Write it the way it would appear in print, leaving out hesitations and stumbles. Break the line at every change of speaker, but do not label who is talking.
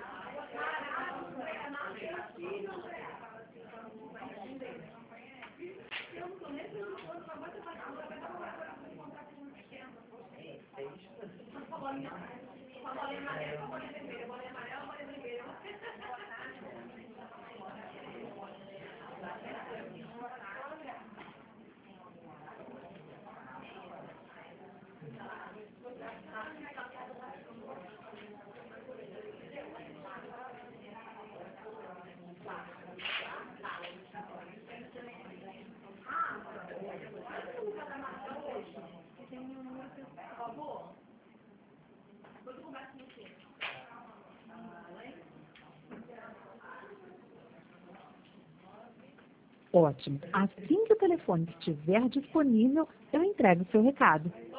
Ótimo. Assim que o telefone estiver disponível, eu entrego o seu recado.